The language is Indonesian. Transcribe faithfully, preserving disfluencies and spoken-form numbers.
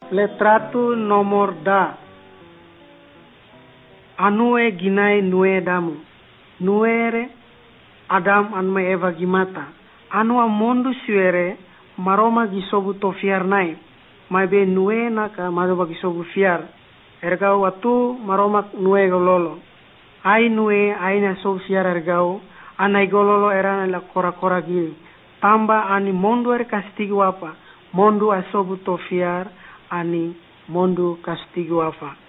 Letratu nomor da. Anue ginai nue damu. Nuere Adam anma Eva gimata. Anu amondu suere maroma gisobu to fiar nai. Mai be nue naka madoba gisobu fiar. Ergau atu maroma nue gololo. Ai nue aina sobu fiar ergau. Anai gololo erana la kora kora gini. Tamba ani mondu er kastigu apa. Mondu asobu to fiar ani mondu kastigu apa.